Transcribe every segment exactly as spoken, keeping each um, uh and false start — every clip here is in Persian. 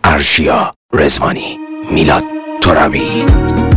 ارشیا رضوانی، میلاد ترابی.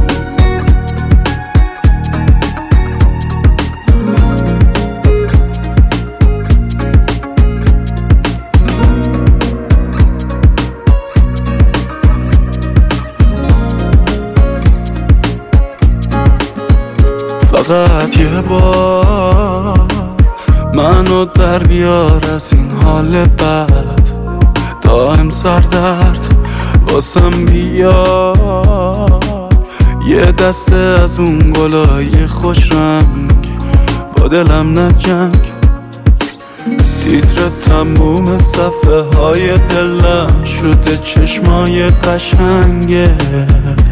فقط یه بار منو در بیار از این حال بد، دائم سردرد واسم بیار، یه دسته از اون گلای خوش رنگ با دلم نجنگ، تیتر تموم صفحه های دلم شده چشمای قشنگت،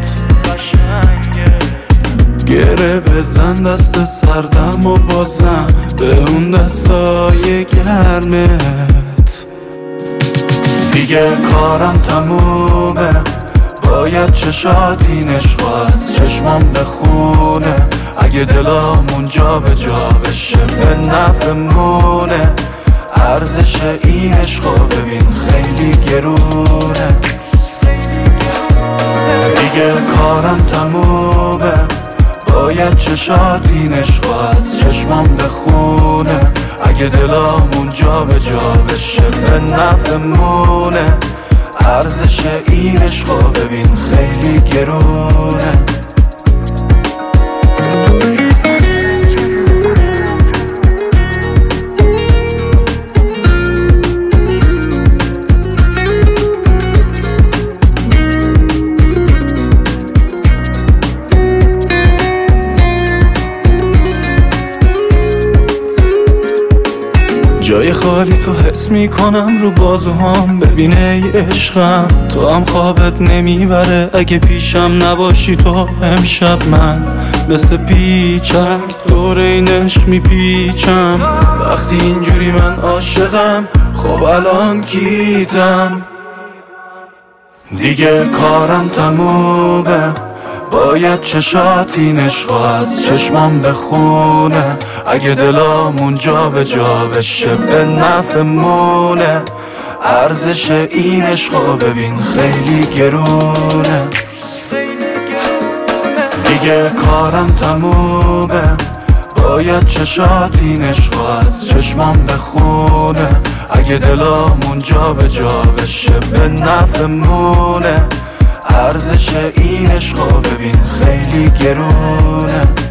گره بزن دست سردم و بازم به اون دستای گرمت. دیگه کارم تمومه، باید چشاتین عشق از چشمام بخونه، اگه دلامون جا به جا بشه به نفعمونه، ارزش این عشقو ببین خیلی گرونه. دیگه کارم تمومه، باید چشاتین عشق از چشمام بخونه، اگه دلامون جا به جا بشه به نفعمونه، ارزش این عشقو ببین خیلی گرونه. جای خالی تو حس میکنم رو بازوهام، ببینه ای عشقم تو هم خوابت نمیبره اگه پیشم نباشی تو. امشب من مثل پیچک دور این عشق میپیچم، وقتی اینجوری من عاشقم خب الان کیتم. دیگه کارم تمومه، باید چشاتین عشق از چشمام بخونه، اگه دلامون جا به جا بشه به نفعمونه، ارزش این عشقو ببین خیلی گرونه. دیگه کارم تمومه، باید چشاتین عشق از چشمام بخونه، اگه دلامون جا به جا بشه به نفعمونه، ارزش این عشقو ببین خیلی گرونه.